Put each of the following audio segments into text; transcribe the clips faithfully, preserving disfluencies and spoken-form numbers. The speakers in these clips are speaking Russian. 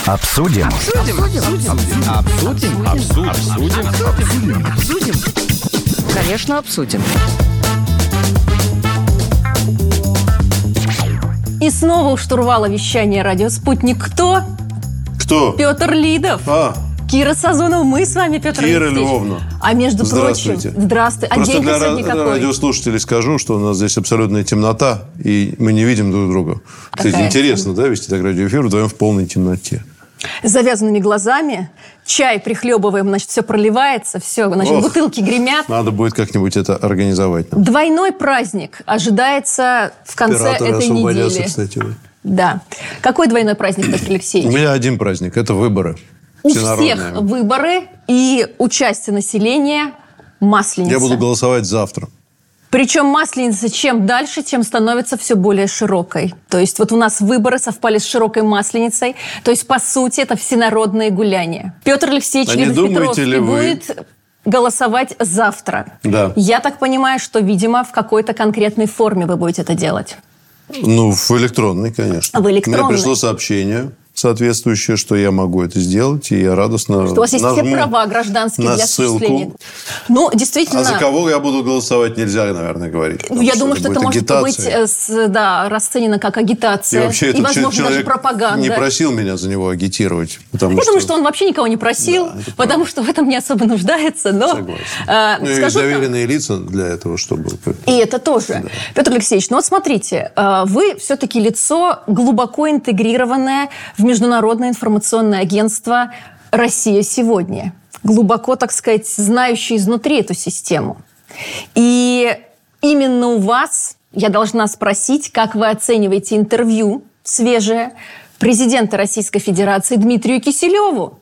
Обсудим. Обсудим. Обсудим. Обсудим. Обсудим. Обсудим. Обсудим. Конечно, обсудим. И снова у штурвала вещания радио «Спутник» кто? Кто? Петр Лидов. А. Кира Сазонова. Мы с вами, Петр Кира Алексеевич. Львовна. А между Здравствуйте. прочим... Здравствуйте. А Просто день для сегодня какой? радиослушателей скажу, что у нас здесь абсолютная темнота, и мы не видим друг друга. Какая? Кстати, интересно, да, вести так радиоэфир вдвоем в полной темноте. С завязанными глазами. Чай прихлебываем, значит, все проливается, все, значит, Ох, бутылки гремят. Надо будет как-нибудь это организовать нам. Двойной праздник ожидается в конце Операторы этой освободятся, недели. кстати. Да. Какой двойной праздник, Петр У Алексеевич? меня один праздник – это выборы. У Всенародные. всех выборы и участие населения Масленица. Я буду голосовать завтра. Причем Масленица чем дальше, тем становится все более широкой. То есть вот у нас выборы совпали с широкой Масленицей. То есть, по сути, это всенародное гуляние. Петр Алексеевич А не думаете Лидов-Петровский ли вы- будет голосовать завтра. Да. Я так понимаю, что, видимо, в какой-то конкретной форме вы будете это делать. Ну, в электронной, конечно. В электронной. Мне пришло сообщение соответствующее, что я могу это сделать, и я радостно Что у вас есть все нажму права гражданские на для осуществления. ссылку. Ну, действительно... А за кого я буду голосовать, нельзя, наверное, говорить. Ну, потому я думаю, что это будет может агитация. быть э, с- да, расценено как агитация. И вообще и, этот возможно, человек даже пропаганда. не просил меня за него агитировать. Потому Я что... думаю, что он вообще никого не просил, Да, это потому что в этом не особо нуждается. Но, Согласен. э, Ну, и скажу так, доверенные лица для этого, чтобы... и это тоже. Петр Алексеевич, ну вот смотрите, э, вы все-таки лицо глубоко интегрированное в международное информационное агентство «Россия сегодня». Глубоко, так сказать, знающий изнутри эту систему. И именно у вас я должна спросить, как вы оцениваете интервью свежее президента Российской Федерации Дмитрию Киселеву.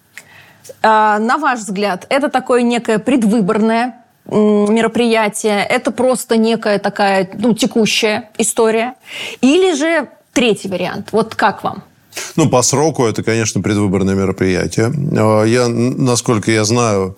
А, на ваш взгляд, это такое некое предвыборное м, мероприятие, это просто некая такая, ну, текущая история? Или же третий вариант? Вот как вам? Ну, по сроку это, конечно, предвыборное мероприятие. Я, насколько я знаю,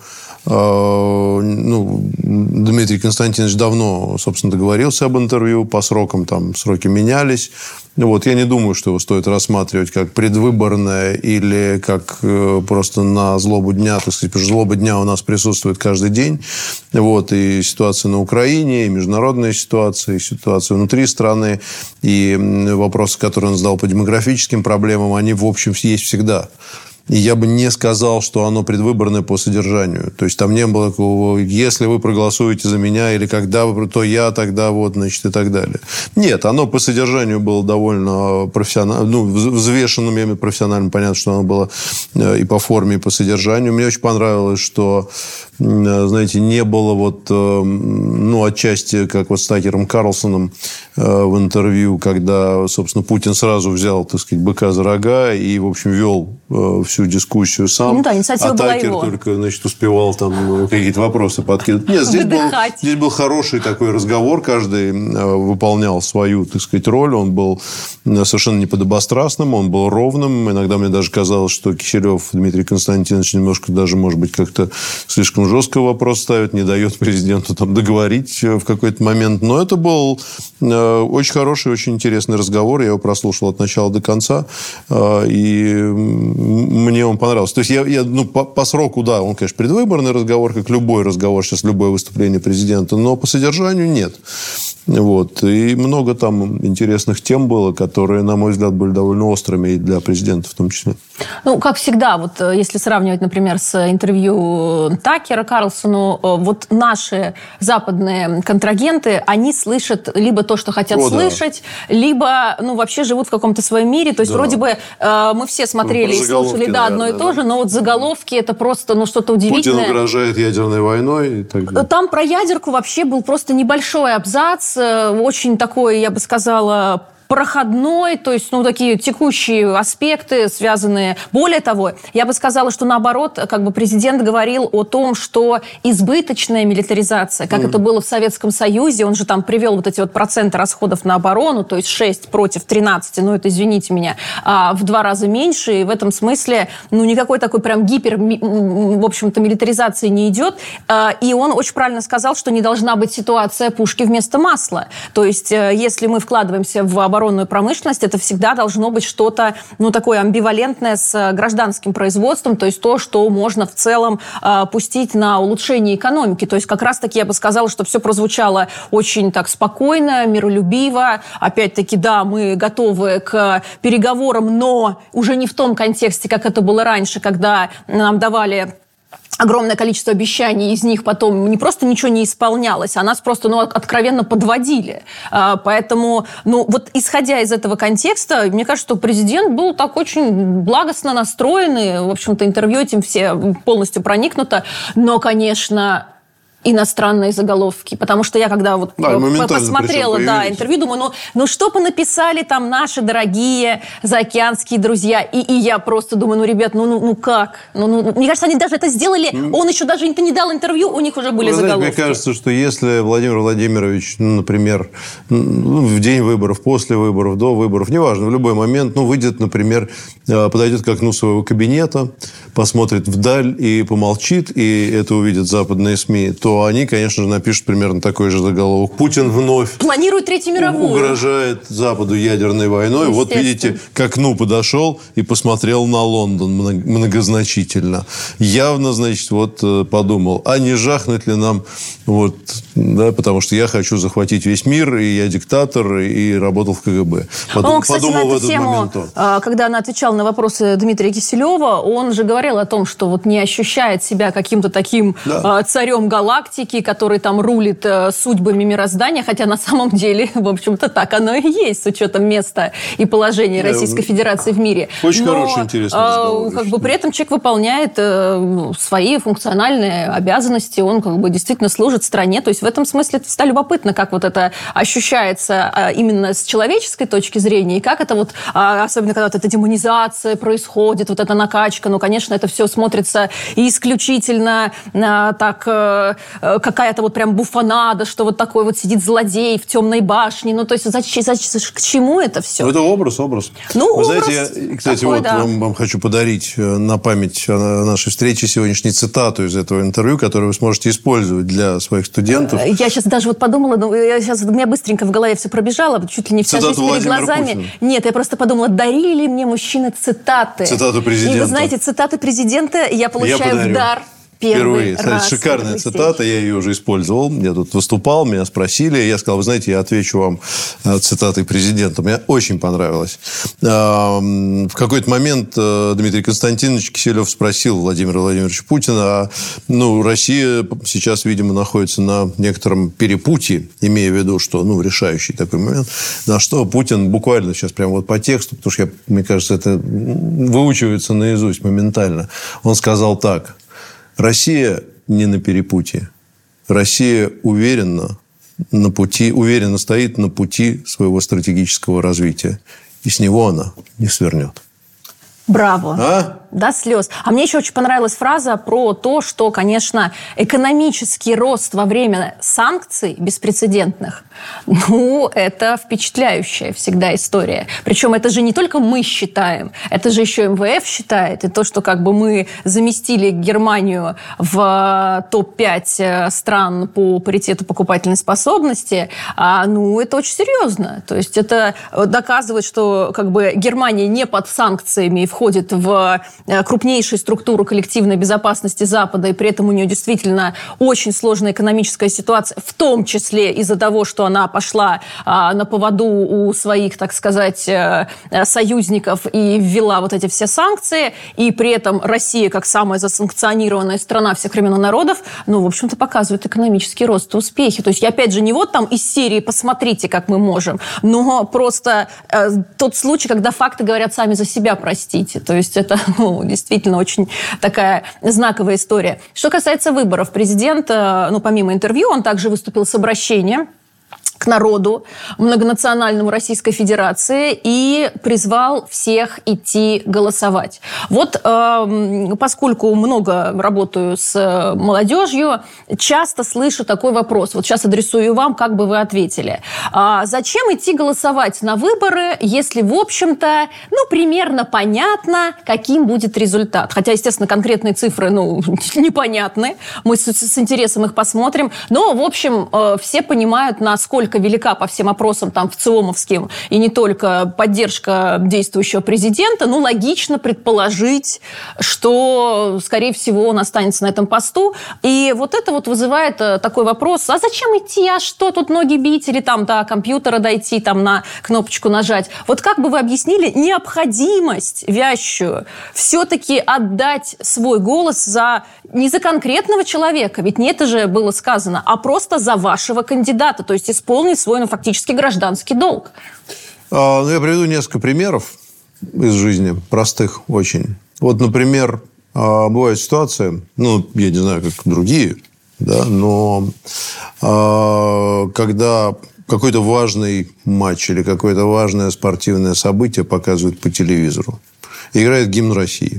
ну, Дмитрий Константинович давно, собственно, договорился об интервью. По срокам там сроки менялись. Вот, я не думаю, что его стоит рассматривать как предвыборное или как просто на злобу дня. Так сказать, потому что злоба дня у нас присутствует каждый день. Вот, и ситуация на Украине, и международная ситуация, и ситуация внутри страны, и вопросы, которые он задал по демографическим проблемам, они, в общем, есть всегда. И я бы не сказал, что оно предвыборное по содержанию. То есть, там не было такого, если вы проголосуете за меня, или когда вы, то я тогда, вот, значит, и так далее. Нет, оно по содержанию было довольно профессиональным, ну, взвешенным, я имею в виду профессиональным. Понятно, что оно было и по форме, и по содержанию. Мне очень понравилось, что, знаете, не было вот, ну, отчасти, как вот с Такером Карлсоном в интервью, когда, собственно, Путин сразу взял, так сказать, быка за рога и, в общем, вел всю дискуссию сам. Ну да, инициатива а была Такер его. только, значит, успевал там какие-то вопросы подкидывать. Нет, здесь был, здесь был хороший такой разговор. Каждый выполнял свою, так сказать, роль. Он был совершенно не подобострастным, он был ровным. Иногда мне даже казалось, что Киселев Дмитрий Константинович немножко даже, может быть, как-то слишком жестко вопрос ставит, не дает президенту там договорить в какой-то момент. Но это был очень хороший, очень интересный разговор. Я его прослушал от начала до конца. И мне он понравился. То есть, я, я, ну, по, по сроку, да, он, конечно, предвыборный разговор, как любой разговор, сейчас любое выступление президента, но по содержанию нет. Вот. И много там интересных тем было, которые, на мой взгляд, были довольно острыми и для президента в том числе. Ну, как всегда, вот если сравнивать, например, с интервью Такера Карлсону, вот наши западные контрагенты, они слышат либо то, что хотят О, слышать, да. либо, ну, вообще живут в каком-то своем мире. То есть, да. вроде бы э, мы все смотрели и слушали, да, одно и то же, но вот заголовки это просто, ну, что-то удивительное. Путин угрожает ядерной войной и так далее. Там про ядерку вообще был просто небольшой абзац, очень такой, я бы сказала, проходной, то есть, ну, такие текущие аспекты, связанные... Более того, я бы сказала, что наоборот, как бы президент говорил о том, что избыточная милитаризация, как mm. это было в Советском Союзе, он же там привел вот эти вот проценты расходов на оборону, то есть шесть против тринадцати, ну, это, извините меня, в два раза меньше, и в этом смысле, ну, никакой такой прям гипер, в общем-то, милитаризации не идет, и он очень правильно сказал, что не должна быть ситуация пушки вместо масла, то есть, если мы вкладываемся в оборону, оборонную промышленность, это всегда должно быть что-то, ну, такое амбивалентное с гражданским производством, то есть то, что можно в целом э, пустить на улучшение экономики. То есть как раз-таки я бы сказала, что все прозвучало очень так спокойно, миролюбиво. Опять-таки, да, мы готовы к переговорам, но уже не в том контексте, как это было раньше, когда нам давали огромное количество обещаний, из них потом не просто ничего не исполнялось, а нас просто, ну, откровенно подводили. Поэтому, ну, вот исходя из этого контекста, мне кажется, что президент был так очень благостно настроен, и, в общем-то, интервью этим все полностью проникнуто. Но, конечно, иностранные заголовки. Потому что я, когда вот да, посмотрела да, интервью, думаю, ну, ну что понаписали там наши дорогие заокеанские друзья? И, и я просто думаю, ну, ребят, ну, ну, ну как? Ну, ну, мне кажется, они даже это сделали, mm. он еще даже не дал интервью, у них уже были Вы заголовки. Знаете, мне кажется, что если Владимир Владимирович, ну, например, ну, в день выборов, после выборов, до выборов, неважно, в любой момент, ну, выйдет, например, подойдет к окну своего кабинета, посмотрит вдаль и помолчит, и это увидят западные СМИ, то они, конечно же, напишут примерно такой же заголовок. Путин вновь планирует Третью мировую. Угрожает Западу ядерной войной. Вот видите, к окну подошел и посмотрел на Лондон многозначительно. Явно, значит, вот подумал, а не жахнуть ли нам, вот, да, потому что я хочу захватить весь мир, и я диктатор, и работал в КГБ. Подум, он, кстати, подумал на эту в этот тему, момент он. Когда он отвечал на вопросы Дмитрия Киселева, он же говорил о том, что вот не ощущает себя каким-то таким да. царем галактики, который там рулит э, судьбами мироздания, хотя на самом деле, в общем-то, так оно и есть, с учетом места и положения да, Российской Федерации в мире. Очень Но, хороший, интересный разговор. Э, как бы при этом человек выполняет э, свои функциональные обязанности, он как бы действительно служит стране. То есть в этом смысле это всегда любопытно, как вот это ощущается э, именно с человеческой точки зрения, и как это вот, э, особенно когда вот эта демонизация происходит, вот эта накачка, ну, конечно, это все смотрится исключительно э, так... Э, какая-то вот прям буфонада, что вот такой вот сидит злодей в темной башне. Ну, то есть, зачем, зачем, к чему это все? Ну, это образ, образ. Ну, Вы образ знаете, я, кстати, такой, вот да. вам, вам хочу подарить на память нашей встречи сегодняшней цитату из этого интервью, которую вы сможете использовать для своих студентов. Я сейчас даже вот подумала, ну, я сейчас, у меня быстренько в голове все пробежало, чуть ли не вся Цитату жизнь перед Владимира глазами. Путина. Нет, я просто подумала, дарили ли мне мужчины цитаты? Цитату президента. И вы знаете, цитаты президента я получаю я в дар. Впервые. Раз, шикарная цитата, я ее уже использовал. Я тут выступал, меня спросили. Я сказал, вы знаете, я отвечу вам цитатой президента. Мне очень понравилось. В какой-то момент Дмитрий Константинович Киселев спросил Владимира Владимировича Путина, а, ну, Россия сейчас, видимо, находится на некотором перепутье, имея в виду, что, ну, решающий такой момент, на что Путин буквально сейчас прямо вот по тексту, потому что, я, мне кажется, это выучивается наизусть моментально. Он сказал так: Россия не на перепутье. Россия уверенно, на пути, уверенно стоит на пути своего стратегического развития. И с него она не свернет. Браво. А? До слез. А мне еще очень понравилась фраза про то, что, конечно, экономический рост во время санкций беспрецедентных, ну, это впечатляющая всегда история. Причем это же не только мы считаем, это же еще эм вэ эф считает. И то, что как бы мы заместили Германию в топ пять стран по паритету покупательной способности, а, ну, это очень серьезно. То есть это доказывает, что как бы Германия не под санкциями и входит в крупнейшую структуру коллективной безопасности Запада, и при этом у нее действительно очень сложная экономическая ситуация, в том числе из-за того, что она пошла а, на поводу у своих, так сказать, а, союзников и ввела вот эти все санкции, и при этом Россия, как самая засанкционированная страна всех времен и народов, ну, в общем-то, показывает экономический рост и успехи. То есть, я опять же не вот там из серии «посмотрите, как мы можем», но просто э, тот случай, когда факты говорят сами за себя, простите. То есть, это, ну, действительно очень такая знаковая история. Что касается выборов, президент, ну, помимо интервью, он также выступил с обращением к народу многонациональному Российской Федерации и призвал всех идти голосовать. Вот э, поскольку много работаю с молодежью, часто слышу такой вопрос. Вот сейчас адресую вам, как бы вы ответили. А зачем идти голосовать на выборы, если, в общем-то, ну, примерно понятно, каким будет результат? Хотя, естественно, конкретные цифры, ну, непонятны. Мы с, с интересом их посмотрим. Но, в общем, э, все понимают, насколько настолько велика по всем опросам там ВЦИОМовским и не только поддержка действующего президента, ну, логично предположить, что, скорее всего, он останется на этом посту. И вот это вот вызывает такой вопрос, а зачем идти, а что тут ноги бить, или там до компьютера дойти, там на кнопочку нажать. Вот как бы вы объяснили необходимость вязчую все-таки отдать свой голос за не за конкретного человека, ведь не это же было сказано, а просто за вашего кандидата, то есть исполнить свой, ну, фактически гражданский долг? А, ну, я приведу несколько примеров из жизни, простых очень. Вот, например, бывает ситуация, ну, я не знаю, как другие, да, но а, когда какой-то важный матч или какое-то важное спортивное событие показывают по телевизору, играет гимн России,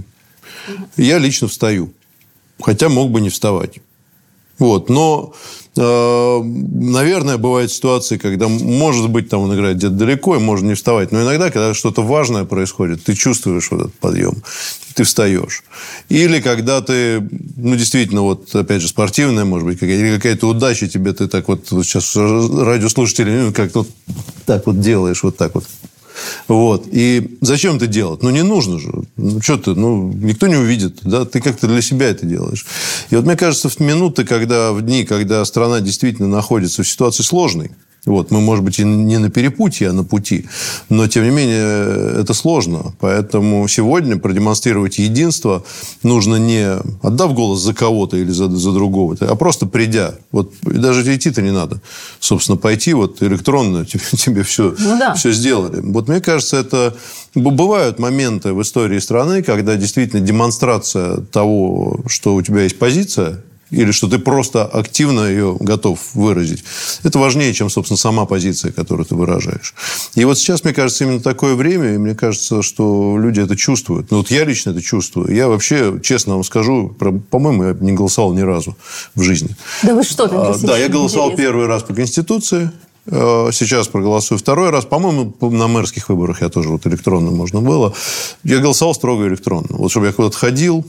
я лично встаю, хотя мог бы не вставать. Вот, но, э, наверное, бывают ситуации, когда, может быть, там он играет где-то далеко, и можно не вставать. Но иногда, когда что-то важное происходит, ты чувствуешь вот этот подъем, ты встаешь. Или когда ты, ну, действительно, вот, опять же, спортивная, может быть, какая-то, или какая-то удача тебе, ты так вот, вот сейчас радиослушатели, ну, как-то вот так вот делаешь, вот так вот. Вот. И зачем это делать? Ну, не нужно же. Ну, что ты? Ну, никто не увидит. Да? Ты как-то для себя это делаешь. И вот мне кажется, в минуты, когда, в дни, когда страна действительно находится в ситуации сложной, вот, мы, может быть, и не на перепутье, а на пути. Но, тем не менее, это сложно. Поэтому сегодня продемонстрировать единство нужно не отдав голос за кого-то или за, за другого, а просто придя. Вот, и даже идти-то не надо. Собственно, пойти вот электронно, тебе, тебе все, ну, да. все сделали. Вот мне кажется, это... Бывают моменты в истории страны, когда действительно демонстрация того, что у тебя есть позиция, или что ты просто активно ее готов выразить. Это важнее, чем, собственно, сама позиция, которую ты выражаешь. И вот сейчас, мне кажется, именно такое время, и мне кажется, что люди это чувствуют. Ну, вот я лично это чувствую. Я вообще, честно вам скажу, по-моему, я не голосовал ни разу в жизни. Да вы что? А, да, я голосовал интересно. Первый раз по Конституции. Сейчас проголосую второй раз. По-моему, на мэрских выборах я тоже вот электронно можно было. Я голосовал строго электронно. Вот чтобы я куда-то ходил...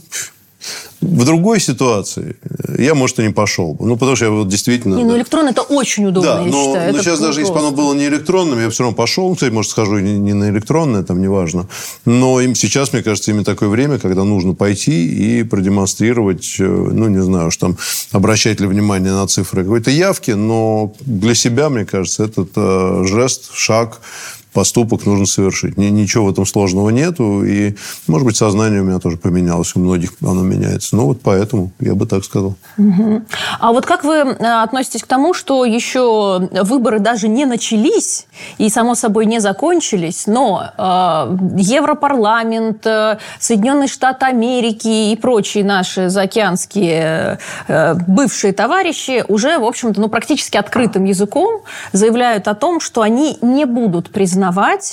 В другой ситуации я, может, и не пошел бы. Ну, потому что я вот действительно... Не, ну, электронно это очень удобно, да, я но, считаю. Но это сейчас даже, если бы оно было не электронным, я все равно пошел. Кстати, может, схожу не, не на электронное, там, неважно. Но им сейчас, мне кажется, именно такое время, когда нужно пойти и продемонстрировать, ну, не знаю, что там, обращать ли внимание на цифры какой-то явки, но для себя, мне кажется, этот э, жест, шаг, поступок нужно совершить. Ничего в этом сложного нету. И, может быть, сознание у меня тоже поменялось. У многих оно меняется. Ну, вот поэтому я бы так сказал. Угу. А вот как вы относитесь к тому, что еще выборы даже не начались и, само собой, не закончились, но э, Европарламент, э, Соединенные Штаты Америки и прочие наши заокеанские э, бывшие товарищи уже, в общем-то, ну, практически открытым языком заявляют о том, что они не будут признавать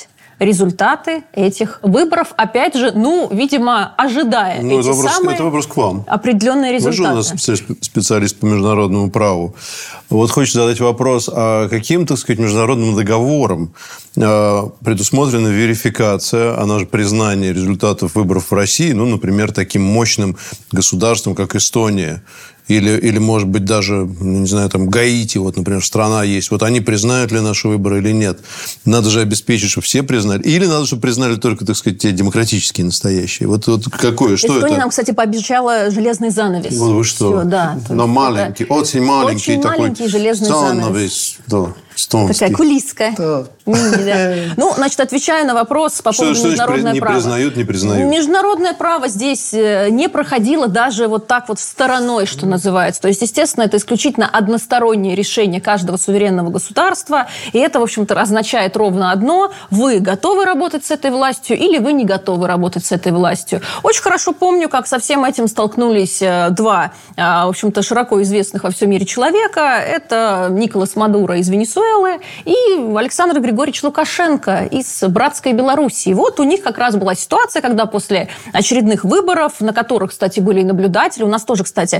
результаты этих выборов. Опять же, ну, видимо, ожидая ну, эти это вопрос, самые это вопрос к вам. определенные результаты. Вы же у нас специалист по международному праву. Вот хочется задать вопрос, а каким, так сказать, международным договором э, предусмотрена верификация, она же признание результатов выборов в России, ну, например, таким мощным государством, как Эстония? Или, или, может быть, даже, не знаю, там, Гаити, вот, например, страна есть. Вот они признают ли наши выборы или нет? Надо же обеспечить, чтобы все признали. Или надо, чтобы признали только, так сказать, те демократические, настоящие. Вот, вот какое? Что Эстония это? нам, кстати, пообещала железный занавес. Вот вы что? Все, да. Но маленький, это... очень маленький. Очень такой маленький железный занавес. Да. Стонский. Такая кулиска. Да. Да. Ну, значит, отвечаю на вопрос по поводу что, международного не права. Не признают, не признают. Международное право здесь не проходило даже вот так вот стороной, что называется. То есть, естественно, это исключительно одностороннее решение каждого суверенного государства. И это, в общем-то, означает ровно одно. Вы готовы работать с этой властью или вы не готовы работать с этой властью. Очень хорошо помню, как со всем этим столкнулись два, в общем-то, широко известных во всем мире человека. Это Николас Мадуро из Венесуэлы и Александр Григорьевич Лукашенко из братской Белоруссии. Вот у них как раз была ситуация, когда после очередных выборов, на которых, кстати, были и наблюдатели, у нас тоже, кстати,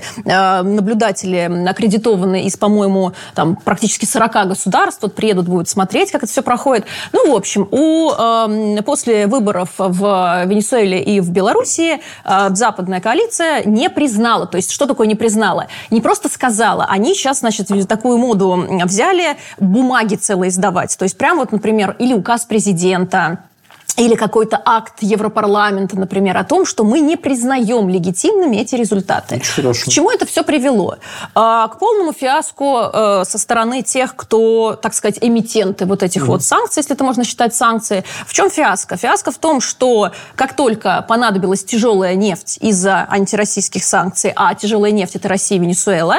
наблюдатели аккредитованы из, по-моему, там практически сорок государств, вот приедут, будут смотреть, как это все проходит. Ну, в общем, у, после выборов в Венесуэле и в Белоруссии западная коалиция не признала. То есть, что такое не признала? Не просто сказала. Они сейчас, значит, такую моду взяли бумаги целые издавать. То есть прям вот, например, или указ президента, или какой-то акт Европарламента, например, о том, что мы не признаем легитимными эти результаты. К чему это все привело? К полному фиаско со стороны тех, кто, так сказать, эмитенты вот этих mm. вот санкций, если это можно считать санкции. В чем фиаско? Фиаско в том, что как только понадобилась тяжелая нефть из-за антироссийских санкций, а тяжелая нефть – это Россия и Венесуэла,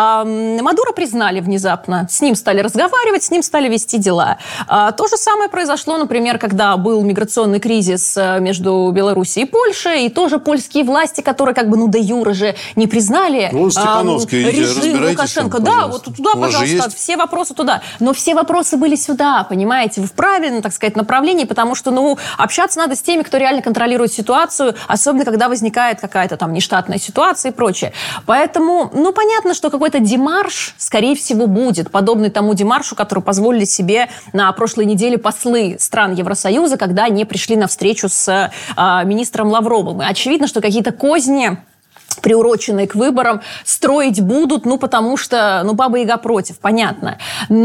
Мадуро признали внезапно. С ним стали разговаривать, с ним стали вести дела. То же самое произошло, например, когда был миграционный кризис между Белоруссией и Польшей, и тоже польские власти, которые как бы, ну, де юре же не признали ну, Степановский, а, режим Лукашенко. Там, да, вот туда, пожалуйста, все вопросы туда. Но все вопросы были сюда, понимаете, в правильном, так сказать, направлении, потому что, ну, общаться надо с теми, кто реально контролирует ситуацию, особенно когда возникает какая-то там нештатная ситуация и прочее. Поэтому, ну, понятно, что какой-то демарш, скорее всего, будет, подобный тому демаршу, который позволили себе на прошлой неделе послы стран Евросоюза, когда они пришли на встречу с э, министром Лавровым. И очевидно, что какие-то козни, приуроченные к выборам, строить будут, ну, потому что, ну, Баба-Яга против, понятно.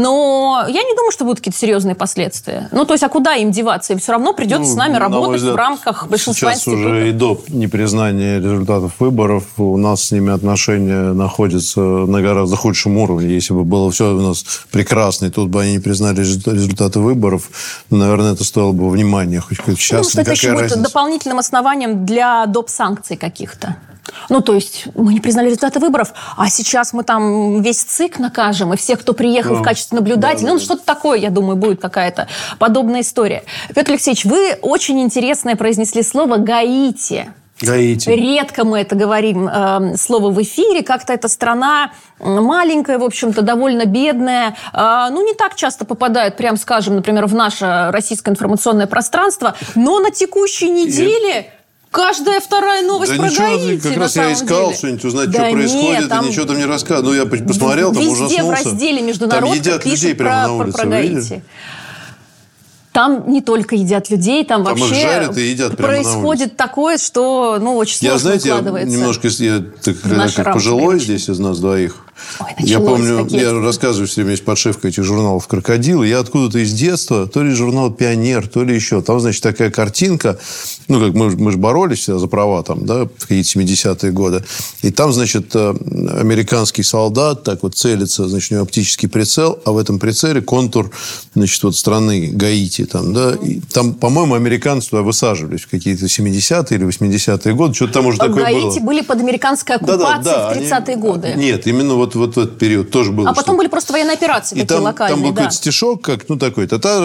Но я не думаю, что будут какие-то серьезные последствия. Ну, то есть, а куда им деваться? Им все равно придется ну, с нами работать взгляд, в рамках большинства сейчас институтов. Уже и до непризнания результатов выборов у нас с ними отношения находятся на гораздо худшем уровне. Если бы было все у нас прекрасно, и тут бы они не признали результаты выборов, наверное, это стоило бы внимания. Хоть сейчас, ну, что это еще будет дополнительным основанием для доп. Санкций каких-то. Ну, то есть, мы не признали результаты выборов, а сейчас мы там весь ЦИК накажем, и всех, кто приехал да. в качестве наблюдателя. Да, ну, да. что-то такое, я думаю, будет какая-то подобная история. Петр Алексеевич, вы очень интересное произнесли слово «Гаити». Гаити. Редко мы это говорим, э, слово в эфире. Как-то эта страна маленькая, в общем-то, довольно бедная. Э, ну, не так часто попадает, прям скажем, например, в наше российское информационное пространство. Но на текущей неделе... И... Каждая вторая новость да про ничего, Гаити, как раз я искал деле. что-нибудь узнать, да что происходит, нет, там... и ничего там не рассказывают. Ну, я посмотрел, там ужаснулся. Везде в разделе «Международка» там едят людей про, прямо на улице, про Гаити. Там не только едят людей, там, там вообще жарят и едят происходит такое, что ну, очень сложно я, знаете, укладывается. Я немножко я, так, как пожилой здесь из нас двоих. Ой, я помню, я рассказываю все время, есть подшивка этих журналов «Крокодил». Я откуда-то из детства, то ли журнал «Пионер», то ли еще. Там, значит, такая картинка. Ну, как мы, мы же боролись за права там, да, в какие-то семидесятые годы. И там, значит, американский солдат так вот целится, значит, у него оптический прицел, а в этом прицеле контур, значит, вот страны Гаити. Там, да. И там, по-моему, американцы туда высаживались в какие-то семидесятые или восьмидесятые годы. Что-то там уже такое было. Гаити были под американской оккупацией да, да, да, в тридцатые они... годы. Нет, именно вот Вот в этот период тоже было. А потом были просто военные операции и такие там, локальные. Там был да. какой-то стишок, как, ну, такой,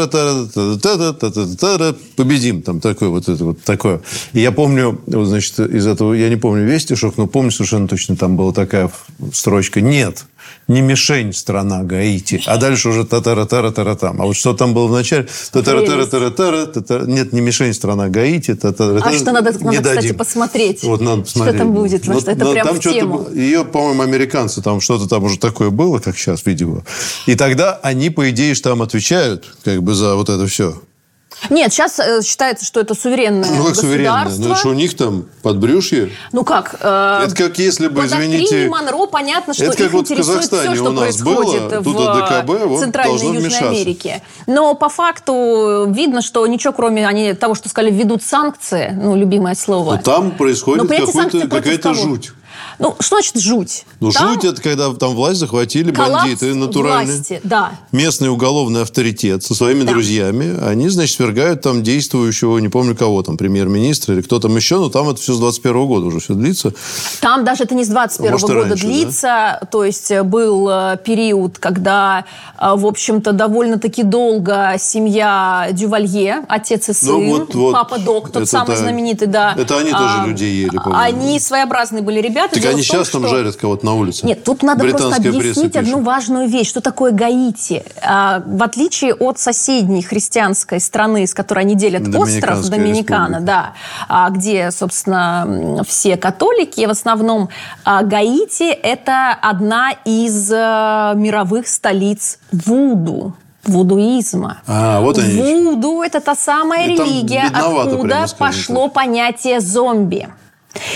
та-та-та-та-та-та-та-та-та-та, победим, там такой вот это вот такое. И я помню, вот, значит, из этого, я не помню весь стишок, но помню совершенно точно, там была такая строчка: нет, не мишень страна Гаити, а дальше уже та-та-ра-та-ра-та-ра-там. А вот что там было в начале? Та-та-ра-та-ра-та-ра-та-та, нет, не мишень страна Гаити, та-та-ра-та-ра. А что надо, надо кстати, посмотреть. Вот надо посмотреть. Что там будет, потому что это прям в тему. Ее, по-моему, американцы, там что-то там уже такое было, как сейчас, видимо. И тогда они, по идее, там отвечают как бы за вот это все. Нет, сейчас э, считается, что это суверенное ну, как государство. Суверенное? Ну, что у них там подбрюшье? Ну, как? Э, это как если бы, по извините... По Монро понятно, что это их как вот интересует в Казахстане все, что у нас происходит было, в ДКБ, вот, Центральной и Южной вмешаться. Америке. Но по факту видно, что ничего, кроме они, того, что сказали, введут санкции, ну, любимое слово. Но там происходит какая-то жуть. Ну, что значит жуть? Ну, там жуть – это когда там власть захватили бандиты натуральные. Власти, да. Местный уголовный авторитет со своими да. друзьями. Они, значит, свергают там действующего, не помню кого там, премьер-министра или кто там еще, но там это все с двадцать первого года уже все длится. Там даже это не с двадцать первого Может, года раньше, длится. Да? То есть был период, когда, в общем-то, довольно-таки долго семья Дювалье, отец и сын, ну, вот, вот, папа Док, тот самый та... знаменитый, да. Это они тоже а, людей ели, по-моему. Они своеобразные были ребята. Так Дело они том, сейчас там что... жарят кого-то на улице. Нет, тут надо просто объяснить одну важную вещь. Что такое Гаити? А, в отличие от соседней христианской страны, с которой они делят остров, Доминикана, да, а, где, собственно, все католики, в основном а, Гаити – это одна из а, мировых столиц вуду. Вудуизма. А, вот они. Вуду – это та самая и религия, откуда пошло понятие зомби.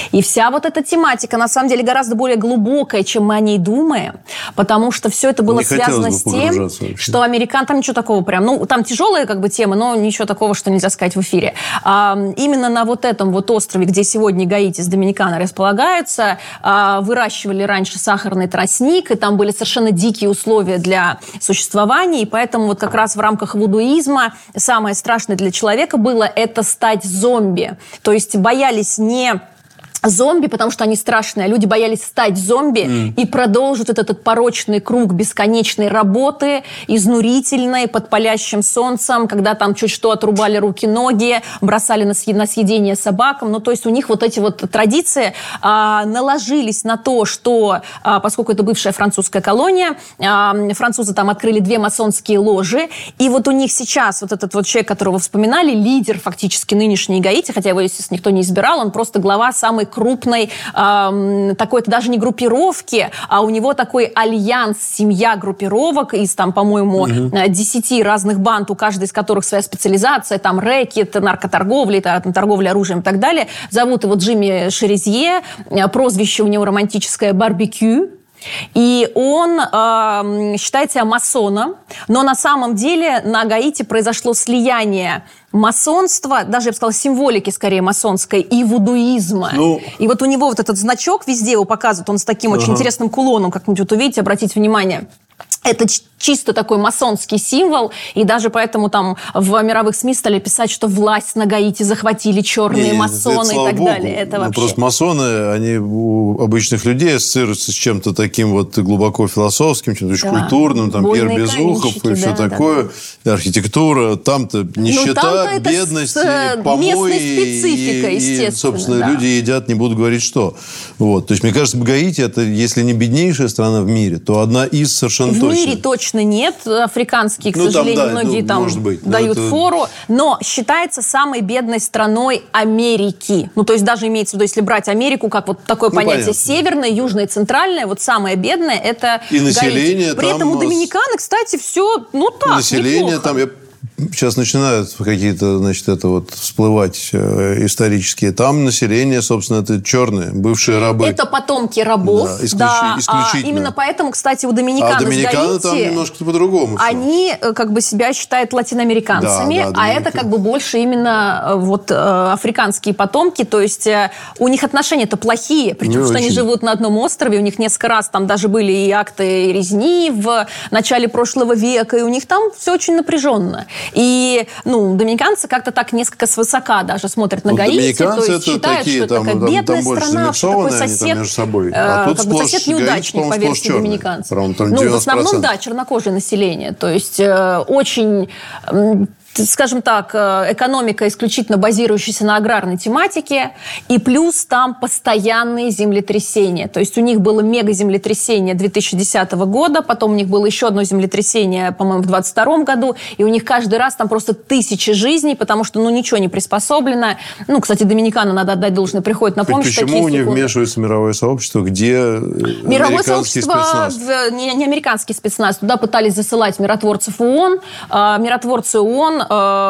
И вся вот эта тематика, на самом деле, гораздо более глубокая, чем мы о ней думаем, потому что все это было Не связано с тем, что американ... Там ничего такого прям... Ну, там тяжелые как бы темы, но ничего такого, что нельзя сказать в эфире. А, именно на вот этом вот острове, где сегодня Гаити с Доминиканой располагаются, а, выращивали раньше сахарный тростник, и там были совершенно дикие условия для существования, и поэтому вот как раз в рамках вудуизма самое страшное для человека было это стать зомби. То есть боялись не... зомби, потому что они страшные. Люди боялись стать зомби mm. и продолжить этот, этот порочный круг бесконечной работы, изнурительной, под палящим солнцем, когда там чуть что отрубали руки-ноги, бросали на, съ... на съедение собакам. Ну, то есть у них вот эти вот традиции а, наложились на то, что, а, поскольку это бывшая французская колония, а, французы там открыли две масонские ложи, и вот у них сейчас вот этот вот человек, которого вы вспоминали, лидер фактически нынешней Гаити, хотя его, естественно, никто не избирал, он просто глава самой крупной, э, такой, это даже не группировки, а у него такой альянс, семья группировок из, там, по-моему, угу. десяти разных банд, у каждой из которых своя специализация, там, рэкет, наркоторговля, там, торговля оружием и так далее. Зовут его Джимми Шерезье, прозвище у него романтическое «Барбекю». И он э, считает себя масоном, но на самом деле на Гаити произошло слияние масонства, даже, я бы сказала, символики, скорее, масонской, и вудуизма. Ну... И вот у него вот этот значок везде его показывают, он с таким ага. очень интересным кулоном, как-нибудь вот увидите, обратите внимание. Это чисто такой масонский символ, и даже поэтому там в мировых СМИ стали писать, что власть на Гаити захватили черные не, масоны это, это, и так Богу. Далее. Это вообще... Просто масоны, они у обычных людей ассоциируются с чем-то таким вот глубоко философским, чем-то очень да. культурным, там Пьер Безухов и да, все да, такое, да. архитектура, там-то нищета, ну, там бедность, помои, специфика, и, и, собственно, да. люди едят, не буду говорить, что. Вот. То есть, мне кажется, Гаити, это, если не беднейшая страна в мире, то одна из совершенно в точно. В мире точно нет. Африканские, к ну, сожалению, там, да, многие ну, там быть, дают это... фору. Но считается самой бедной страной Америки. Ну, то есть даже имеется в виду, если брать Америку, как вот такое ну, понятие понятно. Северное, южное, центральное, вот самое бедное – это и население Гаити. При этом у Доминиканы, кстати, все, ну так, население неплохо. Там, я... Сейчас начинают какие-то, значит, это вот всплывать э, исторические. Там население, собственно, это черные, бывшие рабы. Это потомки рабов. Да, исключ... да исключительно. А именно поэтому, кстати, у Доминиканы а Доминиканы с Гаити, там немножко по-другому. Они как бы себя считают латиноамериканцами, да, да, а это как бы больше именно вот африканские потомки. То есть у них отношения-то плохие, причем что они живут на одном острове, у них несколько раз там даже были и акты резни в начале прошлого века, и у них там все очень напряженно. И, ну, доминиканцы как-то так несколько свысока даже смотрят на ну, Гаити, то есть считают, такие, что это такая там, бедная там страна, что такой сосед, между собой. А тут как бы сосед-неудачник, по версии доминиканцев. Ну, в основном, да, чернокожее население, то есть э, очень... Э, скажем так, экономика, исключительно базирующаяся на аграрной тематике, и плюс там постоянные землетрясения. То есть у них было мега-землетрясение две тысячи десятого года, потом у них было еще одно землетрясение, по-моему, в двадцать втором году, и у них каждый раз там просто тысячи жизней, потому что, ну, ничего не приспособлено. Ну, кстати, Доминикана, надо отдать должное, приходит на помощь. Почему у них вмешивается мировое сообщество, где мировое сообщество, в, не, не американский спецназ, туда пытались засылать миротворцев ООН, а миротворцы ООН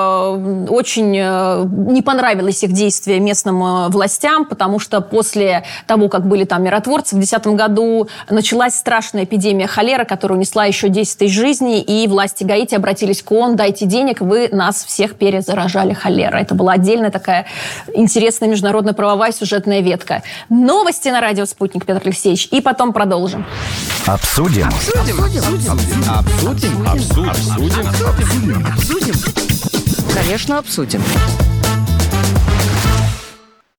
очень не понравилось их действие местным властям, потому что после того, как были там миротворцы, в две тысячи десятом году началась страшная эпидемия холеры, которая унесла еще десять тысяч жизней, и власти Гаити обратились к ООН: дайте денег, вы нас всех перезаражали холерой. Это была отдельная такая интересная международная правовая сюжетная ветка. Новости на радио «Спутник», Петр Алексеевич, и потом продолжим. Обсудим. Обсудим. Обсудим. Обсудим. Обсудим. Обсудим. Обсудим. Обсудим. Конечно, обсудим.